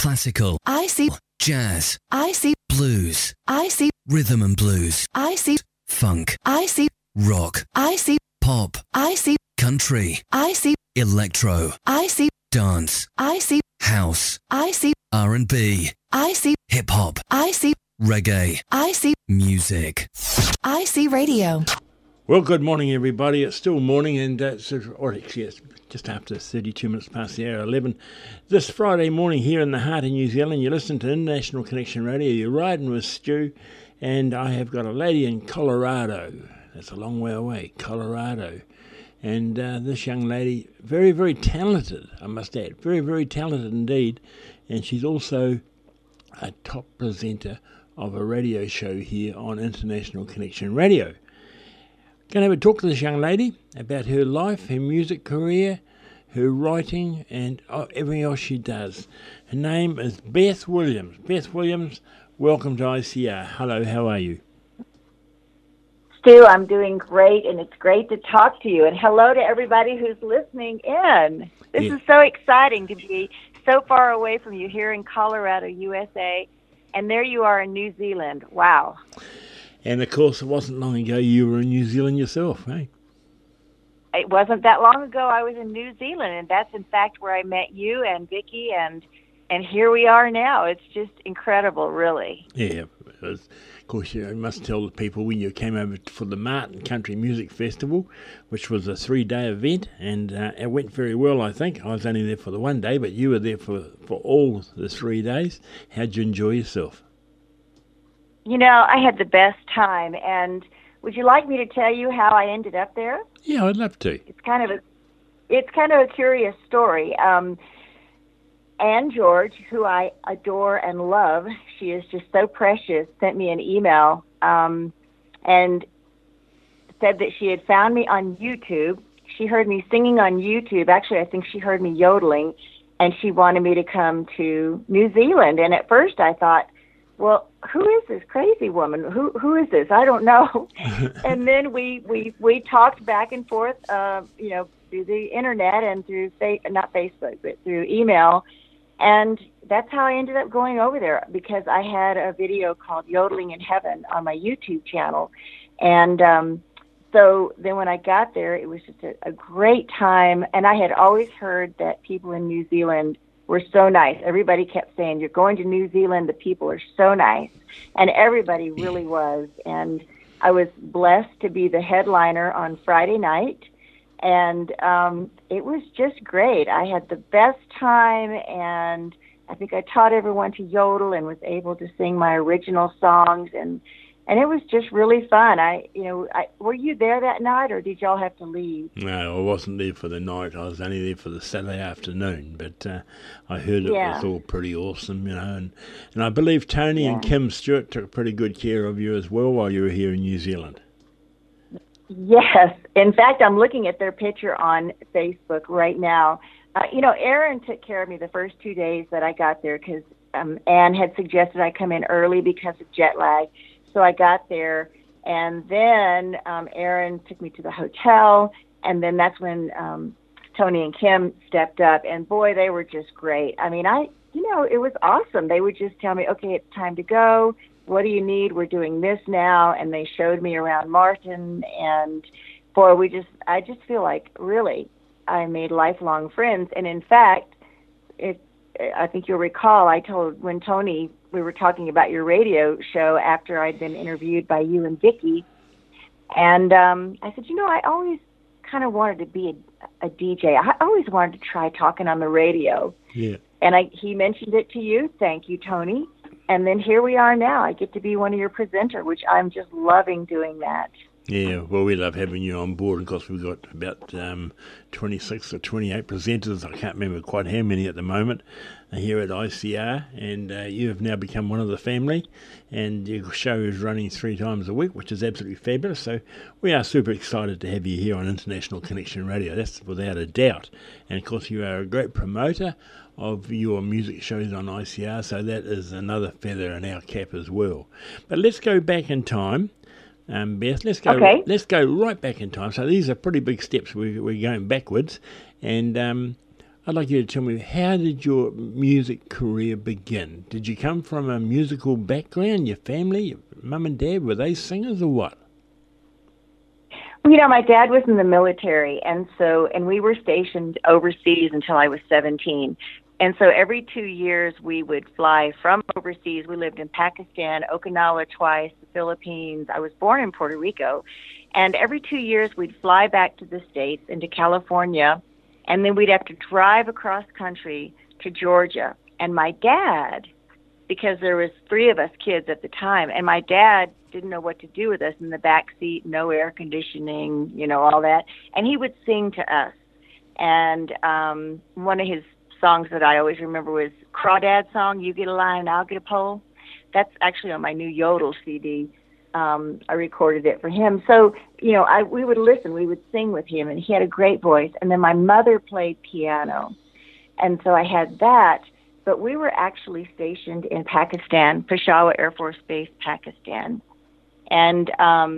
classical. I see jazz. I see blues. I see rhythm and blues. I see funk. I see rock. I see pop. I see country. I see electro. I see dance. I see house. I see R&B. I see hip hop. I see reggae. I see music. I see radio. Well, good morning, everybody. It's still morning, and it's just after 32 minutes past the hour 11. This Friday morning here in the heart of New Zealand, you listen to International Connection Radio. You're riding with Stu, and I have got a lady in Colorado. That's a long way away, Colorado. And this young lady, very, very talented, I must add. Very, very talented indeed. And she's also a top presenter of a radio show here on International Connection Radio. Going to have a talk to this young lady about her life, her music career, her writing, and everything else she does. Her name is Beth Williams. Beth Williams, welcome to ICR. Hello, how are you? Stu, I'm doing great, and it's great to talk to you. And hello to everybody who's listening in. This is so exciting to be so far away from you here in Colorado, USA, and there you are in New Zealand. Wow. And, of course, it wasn't long ago you were in New Zealand yourself, eh? It wasn't that long ago I was in New Zealand, and that's, in fact, where I met you and Vicki, and here we are now. It's just incredible, really. Yeah. Of course, you must tell the people when you came over for the Martin Country Music Festival, which was a 3-day event, and it went very well, I think. I was only there for the 1 day, but you were there for all the 3 days. How'd you enjoy yourself? You know, I had the best time, and would you like me to tell you how I ended up there? Yeah, I'd love to. It's kind of a curious story. Ann George, who I adore and love, she is just so precious, sent me an email and said that she had found me on YouTube. She heard me singing on YouTube. Actually, I think she heard me yodeling, and she wanted me to come to New Zealand. And at first I thought, well, who is this crazy woman? Who is this? I don't know. And then we talked back and forth, through the internet and through not Facebook, but through email. And that's how I ended up going over there, because I had a video called Yodeling in Heaven on my YouTube channel. And so then when I got there, it was just a great time. And I had always heard that people in New Zealand were so nice. Everybody kept saying, you're going to New Zealand, the people are so nice. And everybody really was. And I was blessed to be the headliner on Friday night. And it was just great. I had the best time, and I think I taught everyone to yodel and was able to sing my original songs, and it was just really fun. Were you there that night, or did y'all have to leave? No, I wasn't there for the night. I was only there for the Saturday afternoon, but I heard it was all pretty awesome, and I believe Tony and Kim Stewart took pretty good care of you as well while you were here in New Zealand. Yes. In fact, I'm looking at their picture on Facebook right now. Aaron took care of me the first 2 days that I got there, because Ann had suggested I come in early because of jet lag. So I got there, and then Aaron took me to the hotel, and then that's when Tony and Kim stepped up, and boy, they were just great. I mean, it was awesome. They would just tell me, okay, it's time to go. What do you need? We're doing this now. And they showed me around Martin, and boy, I just feel like really I made lifelong friends. And in fact, I think you'll recall, when Tony, we were talking about your radio show after I'd been interviewed by you and Vicki. And I said, I always kind of wanted to be a DJ. I always wanted to try talking on the radio. Yeah. And he mentioned it to you. Thank you, Tony. And then here we are now. I get to be one of your presenters, which I'm just loving doing that. Yeah, well, we love having you on board. Of course, we've got about 26 or 28 presenters. I can't remember quite how many at the moment here at ICR. And you have now become one of the family. And your show is running 3 times a week, which is absolutely fabulous. So we are super excited to have you here on International Connection Radio. That's without a doubt. And, of course, you are a great promoter of your music shows on ICR, so that is another feather in our cap as well. But let's go back in time, Beth. Let's go right back in time. So these are pretty big steps. We're going backwards, and I'd like you to tell me, how did your music career begin? Did you come from a musical background? Your family, your mum and dad, were they singers or what? You know, my dad was in the military, and we were stationed overseas until I was 17. And so every 2 years we would fly from overseas. We lived in Pakistan, Okinawa twice, the Philippines. I was born in Puerto Rico. And every 2 years we'd fly back to the States, into California, and then we'd have to drive across country to Georgia. And my dad, because there was 3 of us kids at the time, and my dad didn't know what to do with us in the back seat, no air conditioning, you know, all that. And he would sing to us. And one of his songs that I always remember was Crawdad's song, You Get a Line and I'll Get a Pole. That's actually on my new Yodel CD. I recorded it for him. So, you know, we would listen, we would sing with him, and he had a great voice. And then my mother played piano. And so I had that. But we were actually stationed in Pakistan, Peshawar Air Force Base, Pakistan. And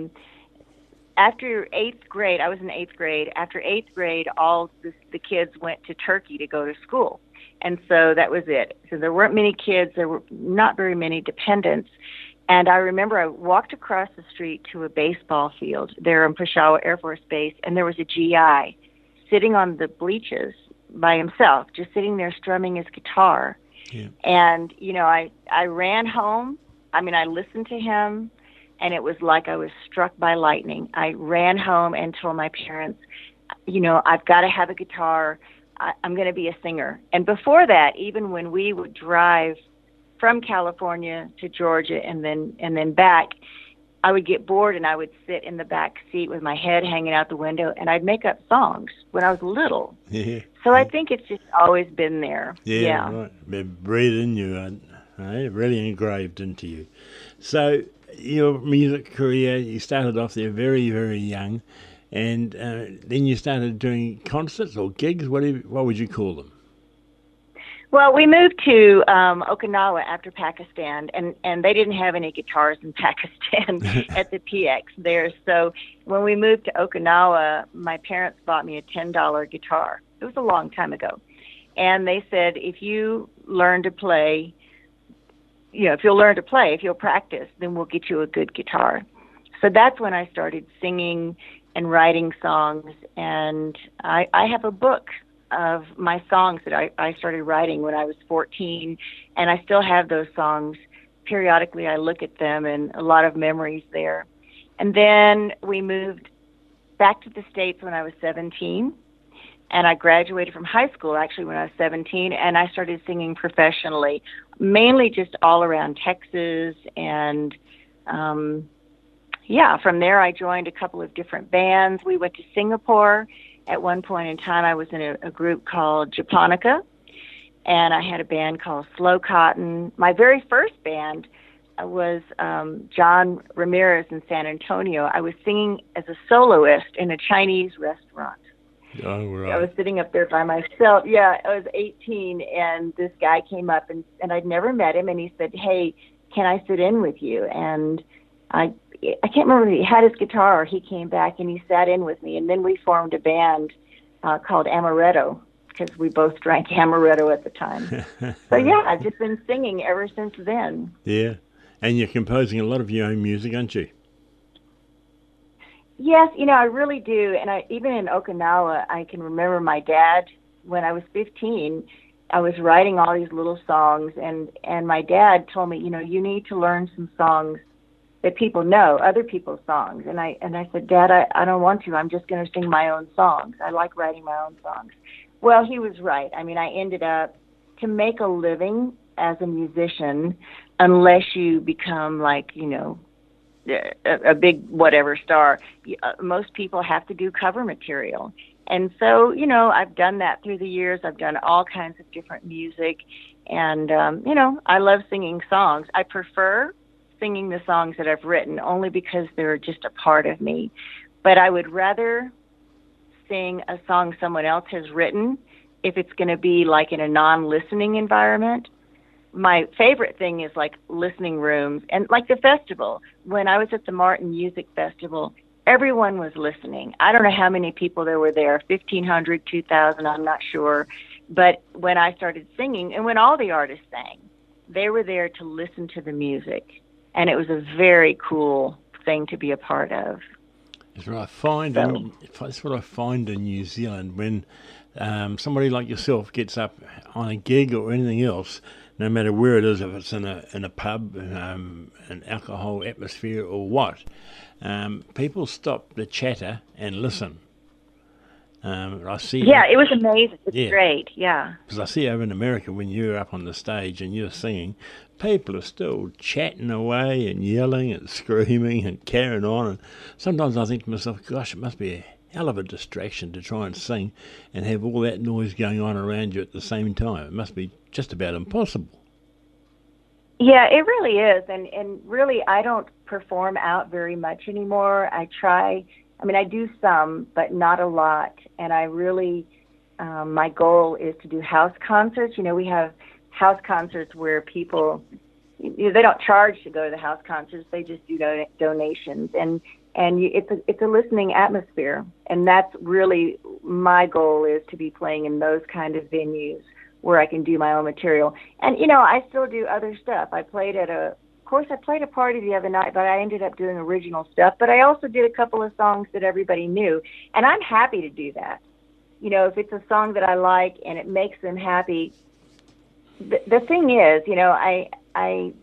after 8th grade, I was in 8th grade. After 8th grade, all the kids went to Turkey to go to school. And so that was it. So there weren't many kids. There were not very many dependents. And I remember I walked across the street to a baseball field there in Peshawar Air Force Base, and there was a GI sitting on the bleachers by himself, just sitting there strumming his guitar. Yeah. And, you know, I ran home. I mean, I listened to him, and it was like I was struck by lightning. I ran home and told my parents, you know, I've got to have a guitar. I'm going to be a singer. And before that, even when we would drive from California to Georgia and then back, I would get bored and I would sit in the back seat with my head hanging out the window, and I'd make up songs when I was little. Yeah. So I think it's just always been there. Yeah. Right. Been bred in you, really engraved into you. So your music career, you started off there very, very young, and then you started doing concerts or gigs. What would you call them? Well, we moved to Okinawa after Pakistan, and they didn't have any guitars in Pakistan at the PX there. So when we moved to Okinawa, my parents bought me a $10 guitar. It was a long time ago. And they said, if you learn to play, you know, if you'll practice, then we'll get you a good guitar. So that's when I started singing and writing songs. And I have a book of my songs that I started writing when I was 14, and I still have those songs. Periodically I look at them, and a lot of memories there. And then we moved back to the States when I was 17, and I graduated from high school actually when I was 17, and I started singing professionally, mainly just all around Texas. And from there I joined a couple of different bands. We went to Singapore. At one point in time, I was in a group called Japonica, and I had a band called Slow Cotton. My very first band was John Ramirez in San Antonio. I was singing as a soloist in a Chinese restaurant. Oh, right. I was sitting up there by myself. Yeah, I was 18, and this guy came up, and I'd never met him, and he said, hey, can I sit in with you? And I can't remember if he had his guitar or he came back and he sat in with me, and then we formed a band called Amaretto because we both drank Amaretto at the time. So yeah, I've just been singing ever since then. Yeah, and you're composing a lot of your own music, aren't you? Yes, you know, I really do. And even in Okinawa, I can remember my dad, when I was 15, I was writing all these little songs, and my dad told me, you know, you need to learn some songs that people know, other people's songs. And I said, Dad, I don't want to. I'm just going to sing my own songs. I like writing my own songs. Well, he was right. I mean, I ended up, to make a living as a musician, unless you become like, you know, a big whatever star, most people have to do cover material. And so, you know, I've done that through the years. I've done all kinds of different music. And, you know, I love singing songs. I prefer singing the songs that I've written only because they're just a part of me. But I would rather sing a song someone else has written if it's going to be like in a non-listening environment. My favorite thing is like listening rooms and like the festival. When I was at the Martin Music Festival, everyone was listening. I don't know how many people there were there, 1,500, 2,000, I'm not sure. But when I started singing, and when all the artists sang, they were there to listen to the music. And it was a very cool thing to be a part of. That's what I find. That's what I find in New Zealand when somebody like yourself gets up on a gig or anything else, no matter where it is, if it's in a pub, an alcohol atmosphere or what, people stop the chatter and listen. I see. Yeah, it was amazing. It's great. Yeah. Because I see over in America when you're up on the stage and you're singing, people are still chatting away and yelling and screaming and carrying on. And sometimes I think to myself, gosh, it must be a hell of a distraction to try and sing and have all that noise going on around you at the same time. It must be just about impossible. Yeah, it really is. And really, I don't perform out very much anymore. I try. I mean, I do some, but not a lot. And I really, my goal is to do house concerts. You know, we have house concerts where people, they don't charge to go to the house concerts. They just do donations. And it's a listening atmosphere. And that's really my goal, is to be playing in those kind of venues where I can do my own material. And, you know, I still do other stuff. I played a party the other night, but I ended up doing original stuff. But I also did a couple of songs that everybody knew, and I'm happy to do that. You know, if it's a song that I like and it makes them happy. The thing is, you know, I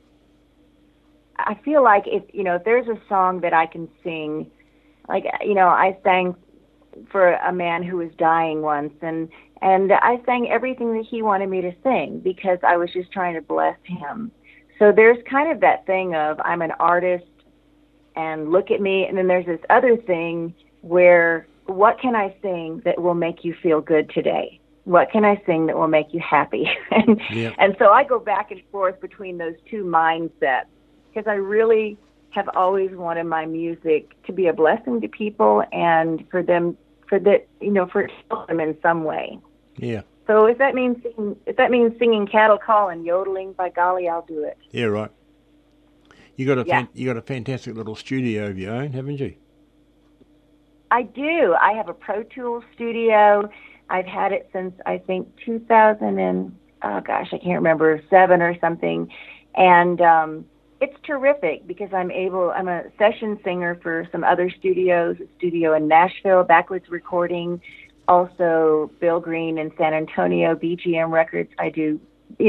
feel like if there's a song that I can sing, like, you know, I sang for a man who was dying once, and I sang everything that he wanted me to sing because I was just trying to bless him. So there's kind of that thing of I'm an artist and look at me. And then there's this other thing where what can I sing that will make you feel good today? What can I sing that will make you happy? And so I go back and forth between those two mindsets because I really have always wanted my music to be a blessing to people and for it to help them in some way. Yeah. So if that means singing cattle call and yodeling, by golly, I'll do it. Yeah, right. You got a fantastic little studio of your own, haven't you? I do. I have a Pro Tools studio. I've had it since I think 2000 and I can't remember, 7 or something, and it's terrific because I'm a session singer for some other studios. A studio in Nashville, Backwoods Recording. Also, Bill Green in San Antonio, BGM Records. I do,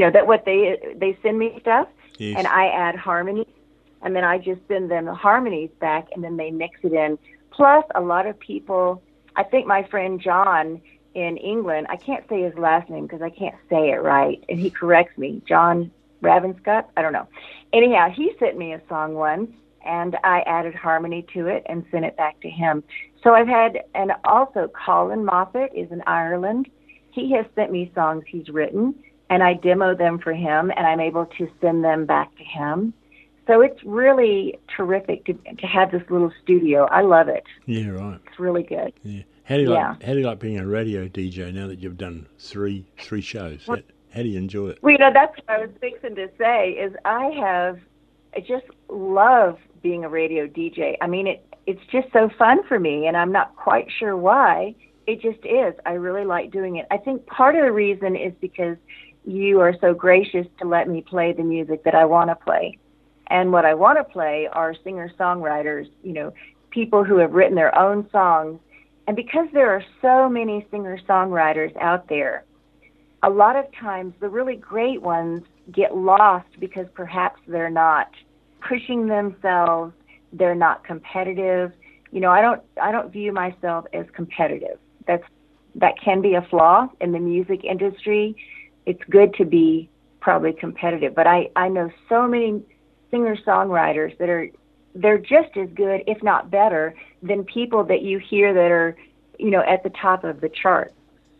they send me stuff, yes, and I add harmonies, and then I just send them the harmonies back, and then they mix it in. Plus, a lot of people, I think my friend John in England, I can't say his last name because I can't say it right, and he corrects me, John Ravenscott, I don't know. Anyhow, he sent me a song once, and I added harmony to it and sent it back to him. So I've had, and also Colin Moffat is in Ireland. He has sent me songs he's written, and I demo them for him, and I'm able to send them back to him. So it's really terrific to have this little studio. I love it. Yeah, right. It's really good. Yeah. How do you like being a radio DJ now that you've done three shows? How do you enjoy it? Well, that's what I was fixing to say, is I just love being a radio DJ. I mean, it's just so fun for me, and I'm not quite sure why. It just is. I really like doing it. I think part of the reason is because you are so gracious to let me play the music that I want to play. And what I want to play are singer-songwriters, people who have written their own songs. And because there are so many singer-songwriters out there, a lot of times the really great ones get lost because perhaps they're not pushing themselves, they're not competitive. I don't view myself as competitive. That can be a flaw in the music industry. It's good to be probably competitive, but I know so many singer-songwriters that they're just as good, if not better, than people that you hear that are, at the top of the charts.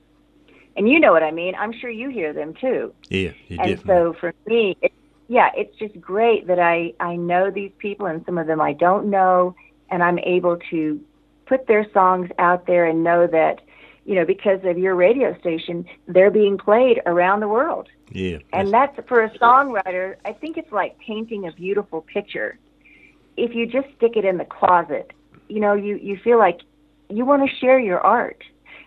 And you know what I mean. I'm sure you hear them too. Yeah, and definitely. So for me, it's just great that I know these people, and some of them I don't know, and I'm able to put their songs out there and know that, because of your radio station, they're being played around the world. Yeah. And that's, for a songwriter, I think it's like painting a beautiful picture. If you just stick it in the closet, you feel like you want to share your art.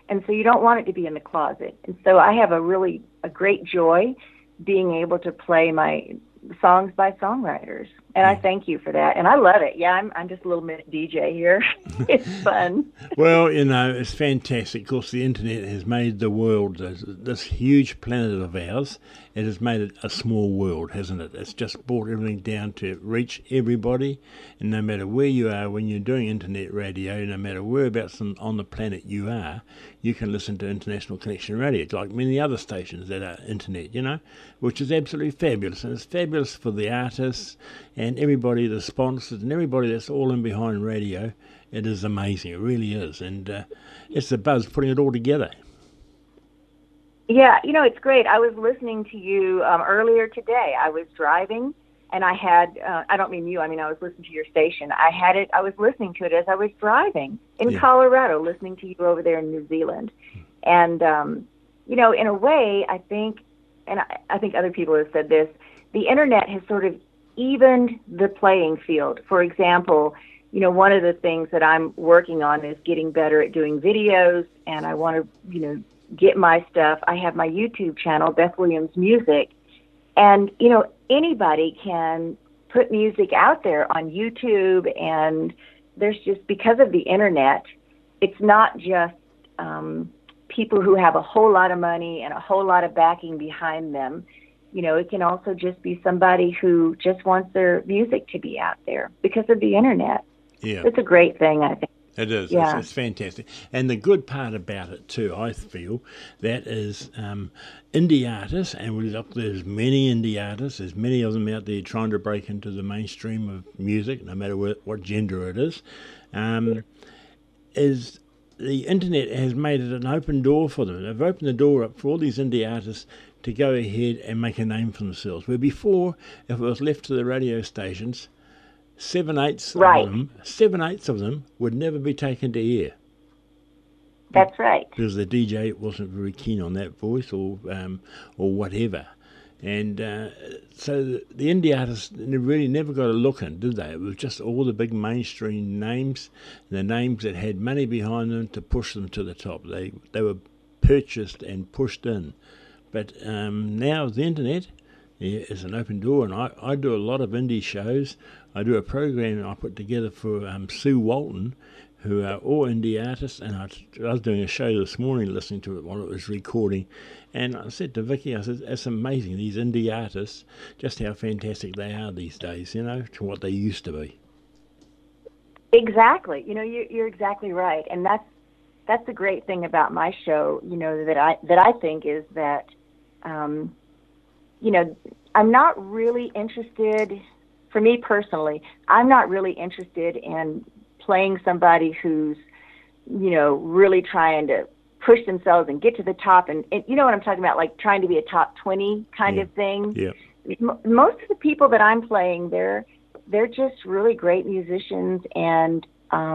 And so you don't want it to be in the closet. And so I have a great joy being able to play my songs by songwriters. And I thank you for that. And I love it. Yeah, I'm just a little minute DJ here. It's fun. Well, it's fantastic. Of course, the internet has made the world, this huge planet of ours, it has made it a small world, hasn't it? It's just brought everything down to reach everybody. And no matter where you are, when you're doing internet radio, no matter whereabouts on the planet you are, you can listen to International Connection Radio, like many other stations that are internet, which is absolutely fabulous. And it's fabulous for the artists and everybody, the sponsors, and everybody that's all in behind radio. It is amazing. It really is. And it's the buzz putting it all together. Yeah, it's great. I was listening to you earlier today. I was driving, and I had, I don't mean you, I was listening to your station. I was listening to it as I was driving in Colorado, listening to you over there in New Zealand. And, in a way, I think, and I think other people have said this, the internet has sort of evened the playing field. For example, one of the things that I'm working on is getting better at doing videos, and I want to, get my stuff. I have my YouTube channel, Beth Williams Music, and, anybody can put music out there on YouTube, and there's just, because of the internet, it's not just people who have a whole lot of money and a whole lot of backing behind them. It can also just be somebody who just wants their music to be out there because of the internet. Yeah. It's a great thing, I think. It is. Yeah. It's fantastic. And the good part about it, too, I feel, that is indie artists, and there's many indie artists, there's many of them out there trying to break into the mainstream of music, no matter what gender it is the internet has made it an open door for them. They've opened the door up for all these indie artists to go ahead and make a name for themselves. Where before, if it was left to the radio stations, 7/8 of them would never be taken to air. That's right. Because the DJ wasn't very keen on that voice or whatever. And so the indie artists really never got a look in, did they? It was just all the big mainstream names, the names that had money behind them to push them to the top. They were purchased and pushed in. But now the internet is an open door, and I do a lot of indie shows. I do a program I put together for Sue Walton, who are all indie artists, and I was doing a show this morning listening to it while it was recording, and I said to Vicky, I said, it's amazing, these indie artists, just how fantastic they are these days, to what they used to be. Exactly. You're exactly right, and that's the great thing about my show, that I think is that, I'm not really interested, for me personally, I'm not really interested in playing somebody who's, really trying to push themselves and get to the top. And you know what I'm talking about, like trying to be a top 20 kind of thing. Yeah. Most of the people that I'm playing, they're just really great musicians, and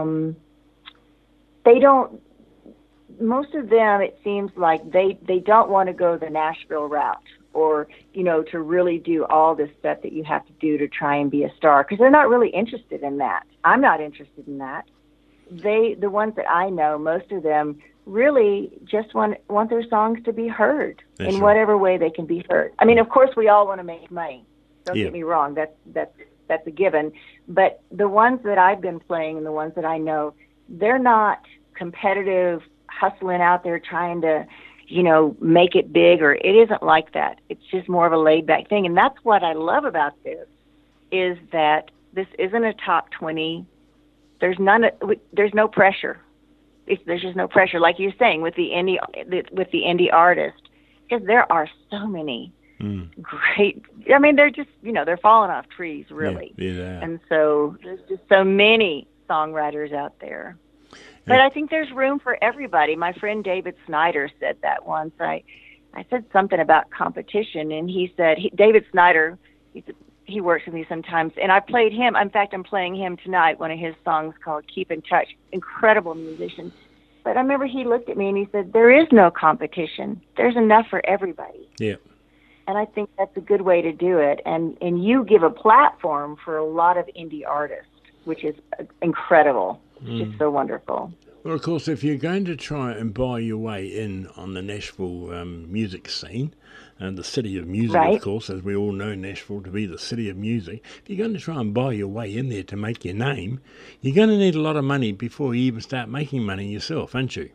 most of them, it seems like they don't want to go the Nashville route, or, to really do all this stuff that you have to do to try and be a star, because they're not really interested in that. I'm not interested in that. The ones that I know, most of them really just want their songs to be heard in whatever way they can be heard. I mean, of course, we all want to make money. Don't get me wrong. That's a given. But the ones that I've been playing and the ones that I know, they're not competitive, hustling out there trying to, make it big, or it isn't like that. It's just more of a laid back thing. And that's what I love about this, is that this isn't a top 20. There's no pressure. There's just no pressure, like you're saying, with the indie artist, because there are so many great. I mean, they're just they're falling off trees, really. Yeah. And so there's just so many songwriters out there. But I think there's room for everybody. My friend David Snyder said that once. I said something about competition, and he said, David Snyder, he works with me sometimes, and I played him. In fact, I'm playing him tonight, one of his songs called Keep in Touch. Incredible musician. But I remember he looked at me and he said, there is no competition. There's enough for everybody. Yeah. And I think that's a good way to do it. And you give a platform for a lot of indie artists, which is incredible. It's just so wonderful. Well, of course, if you're going to try and buy your way in on the Nashville music scene, and the city of music, of Right? course, as we all know Nashville to be the city of music, if you're going to try and buy your way in there to make your name, you're going to need a lot of money before you even start making money yourself, aren't you?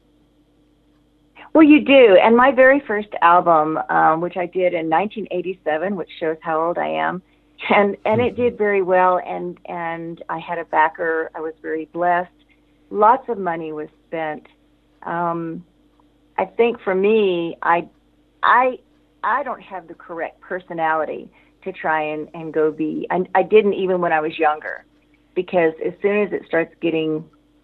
Well, you do. And my very first album, which I did in 1987, which shows how old I am, and it did very well. And I had a backer. I was very blessed. Lots of money was spent. I think for me, I don't have the correct personality to try and go be. I didn't even when I was younger, because as soon as it starts getting,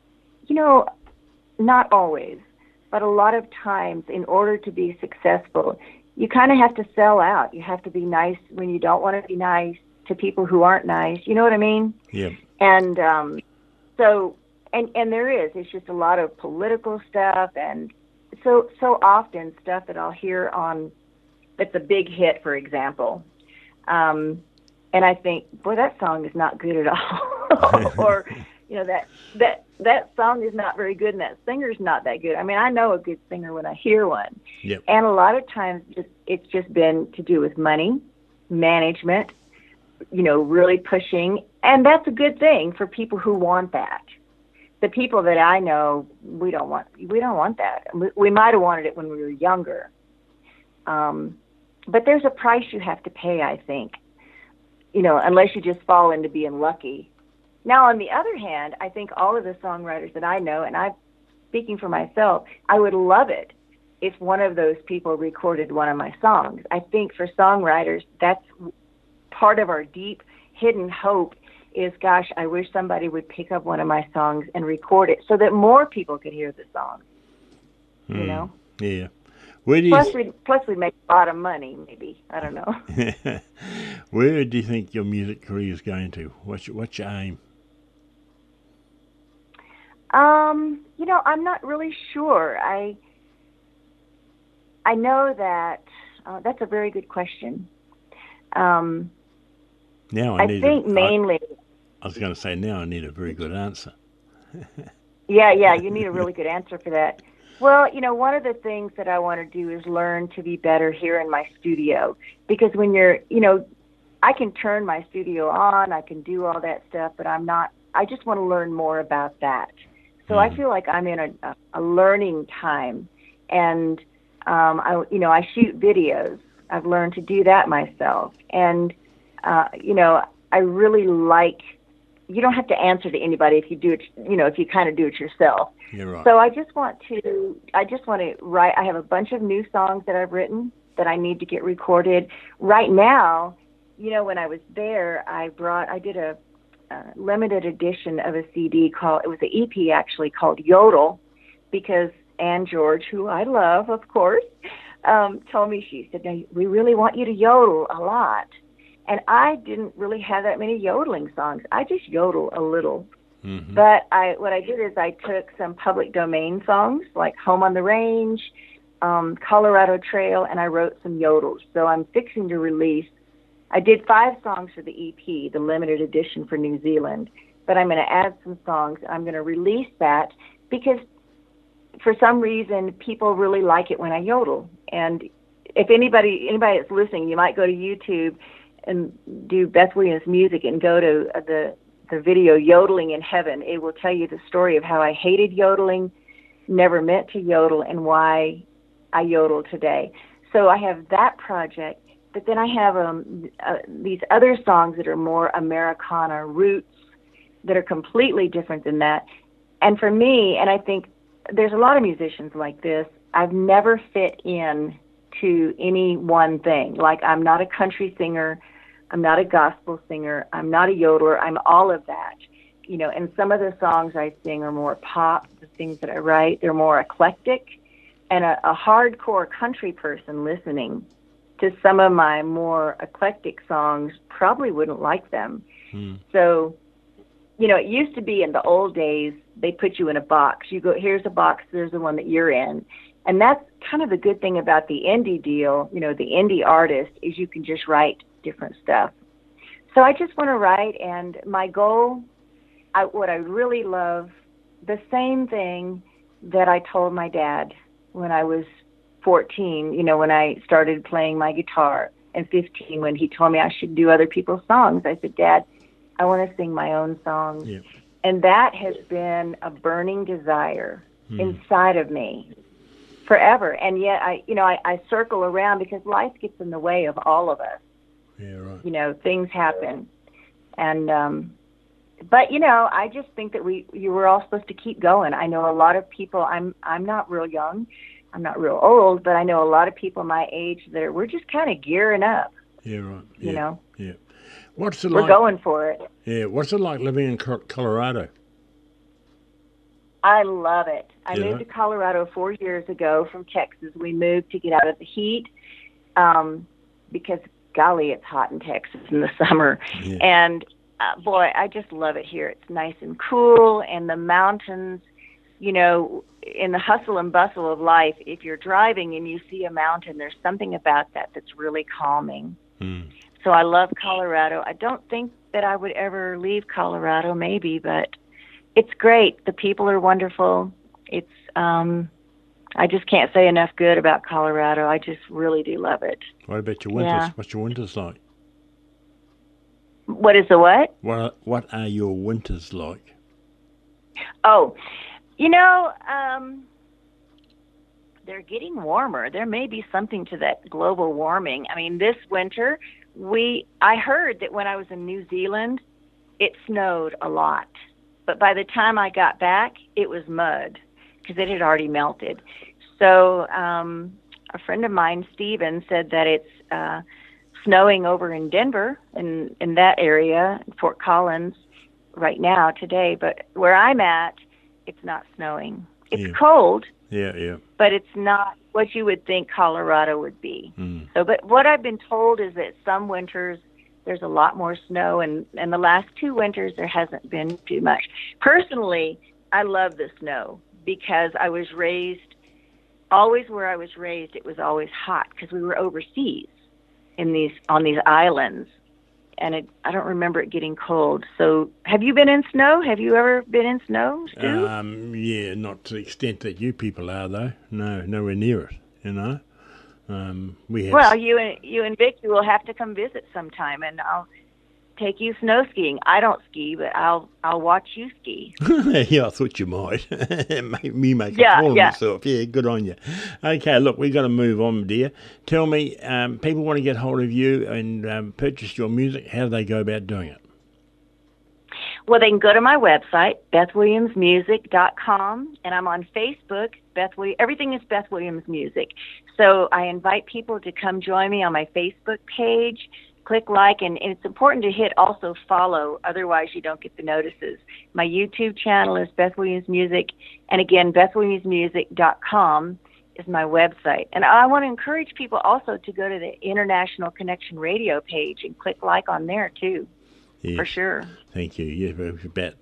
not always, but a lot of times, in order to be successful, you kind of have to sell out. You have to be nice when you don't want to be nice to people who aren't nice. You know what I mean? Yeah. And so, and there is. It's just a lot of political stuff, and so often stuff that I'll hear on that's a big hit, for example. And I think, boy, that song is not good at all. Or, that song is not very good, and that singer's not that good. I mean, I know a good singer when I hear one. Yep. And a lot of times it's just been to do with money, management, really pushing. And that's a good thing for people who want that. The people that I know, we don't want that. We might have wanted it when we were younger. But there's a price you have to pay, I think, unless you just fall into being lucky. Now, on the other hand, I think all of the songwriters that I know, and I'm speaking for myself, I would love it if one of those people recorded one of my songs. I think for songwriters, that's part of our deep hidden hope is, gosh, I wish somebody would pick up one of my songs and record it so that more people could hear the song, Yeah. Where do you Plus we'd make a lot of money, maybe. I don't know. Where do you think your music career is going to? What's your aim? I'm not really sure. I know that that's a very good question. Now I think mainly. I was going to say now I need a very good answer. Yeah, you need a really good answer for that. Well, one of the things that I want to do is learn to be better here in my studio, because when you're, I can turn my studio on, I can do all that stuff, but I just want to learn more about that. So I feel like I'm in a learning time, and I shoot videos. I've learned to do that myself, and I really like. You don't have to answer to anybody if you do it. If you kind of do it yourself. You're right. So I just want to write. I have a bunch of new songs that I've written that I need to get recorded. Right now, when I was there, I did a limited edition of a CD it was an EP actually called Yodel, because Ann George, who I love, of course, told me, she said, "Now, we really want you to yodel a lot." And I didn't really have that many yodeling songs. I just yodel a little. Mm-hmm. But what I did is I took some public domain songs like Home on the Range, Colorado Trail, and I wrote some yodels. So I'm fixing to release. I did 5 songs for the EP, the limited edition for New Zealand, but I'm going to add some songs. I'm going to release that because for some reason people really like it when I yodel. And if anybody that's listening, you might go to YouTube and do Beth Williams music and go to the video Yodeling in Heaven. It will tell you the story of how I hated yodeling, never meant to yodel, and why I yodel today. So I have that project, but then I have these other songs that are more Americana roots that are completely different than that. And for me, and I think there's a lot of musicians like this, I've never fit in to any one thing. Like, I'm not a country singer, I'm not a gospel singer, I'm not a yodeler, I'm all of that. And some of the songs I sing are more pop, the things that I write, they're more eclectic. And a hardcore country person listening to some of my more eclectic songs probably wouldn't like them. So, it used to be in the old days, they put you in a box. You go, here's a box, there's the one that you're in. And that's kind of the good thing about the indie deal, the indie artist, is you can just write different stuff. So I just want to write, and my goal, what I really love the same thing that I told my dad when I was 14, when I started playing my guitar, and 15 when he told me I should do other people's songs. I said, Dad, I want to sing my own songs. Yep. And that has been a burning desire inside of me forever. And yet I circle around because life gets in the way of all of us. Yeah, right. Things happen. And but I just think that you were all supposed to keep going. I know a lot of people, I'm not real young, I'm not real old, but I know a lot of people my age that we're just kind of gearing up. Yeah, right. Yeah, you know. Yeah. What's it we're like? We're going for it. Yeah. What's it like living in Colorado? I love it. I moved to Colorado 4 years ago from Texas. We moved to get out of the heat because, golly, it's hot in Texas in the summer. Yeah. And, boy, I just love it here. It's nice and cool, and the mountains, in the hustle and bustle of life, if you're driving and you see a mountain, there's something about that that's really calming. Mm. So I love Colorado. I don't think that I would ever leave Colorado, maybe, but it's great. The people are wonderful. It's I just can't say enough good about Colorado. I just really do love it. What about your winters? Yeah. What's your winters like? What is the what? What are your winters like? Oh, they're getting warmer. There may be something to that global warming. I mean, this winter, I heard that when I was in New Zealand, it snowed a lot. But by the time I got back, it was mud because it had already melted. So a friend of mine, Steven, said that it's snowing over in Denver, in that area, Fort Collins, right now, today. But where I'm at, it's not snowing. It's cold. Yeah. But it's not what you would think Colorado would be. Mm. So, but what I've been told is that some winters there's a lot more snow, and the last 2 winters there hasn't been too much. Personally, I love the snow because I was raised, always where I was raised, it was always hot because we were overseas on these islands, and I don't remember it getting cold. So have you been in snow? Have you ever been in snow, Stu? Yeah, not to the extent that you people are, though. No, nowhere near it, We have. Well, you and Vicki will have to come visit sometime, and I'll take you snow skiing. I don't ski, but I'll watch you ski. Yeah, I thought you might. Make me make a fool of myself. Yeah, good on you. Okay, look, we've got to move on, dear. Tell me, people want to get hold of you and purchase your music. How do they go about doing it? Well, they can go to my website, BethWilliamsMusic.com, and I'm on Facebook. Everything is Beth Williams Music. So I invite people to come join me on my Facebook page. Click like, and it's important to hit also follow, otherwise you don't get the notices. My YouTube channel is Beth Williams Music, and again, BethWilliamsMusic.com is my website. And I want to encourage people also to go to the International Connection Radio page and click like on there too. Yes, for sure. Thank you. Yeah, we've about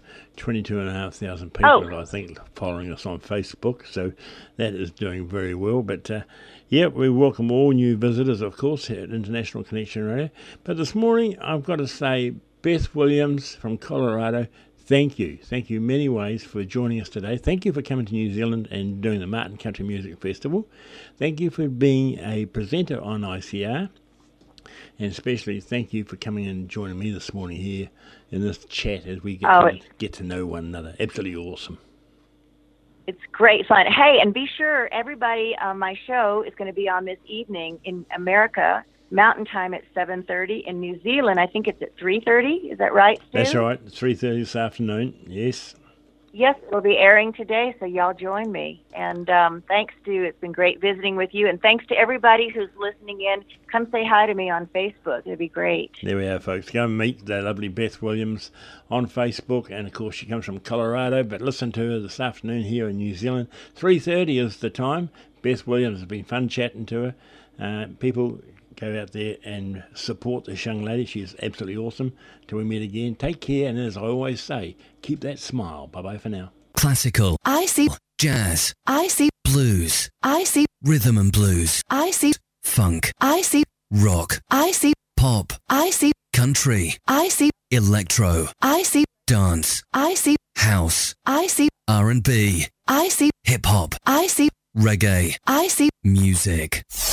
22,500 people, I think, following us on Facebook, so that is doing very well. But, we welcome all new visitors, of course, at International Connection Radio. But this morning, I've got to say, Beth Williams from Colorado, thank you. Thank you in many ways for joining us today. Thank you for coming to New Zealand and doing the Martin Country Music Festival. Thank you for being a presenter on ICR. And especially thank you for coming and joining me this morning here in this chat as we get to know one another. Absolutely awesome. It's great fun. Hey, and be sure everybody on my show is going to be on this evening in America, Mountain Time at 7:30. In New Zealand, I think it's at 3:30. Is that right, Stu? That's right. 3:30 this afternoon. Yes. Yes, it'll be airing today, so y'all join me. And thanks, Stu. It's been great visiting with you. And thanks to everybody who's listening in. Come say hi to me on Facebook. It'd be great. There we are, folks. Go and meet the lovely Beth Williams on Facebook. And, of course, she comes from Colorado. But listen to her this afternoon here in New Zealand. 3:30 is the time. Beth Williams, has been fun chatting to her. People, go out there and support this young lady. She is absolutely awesome. Till we meet again, take care, and as I always say, keep that smile. Bye-bye for now. Classical. I see jazz. I see blues. I see rhythm and blues. I see funk. I see rock. I see pop. I see country. I see electro. I see dance. I see house. I see R&B. I see hip hop. I see reggae. I see music.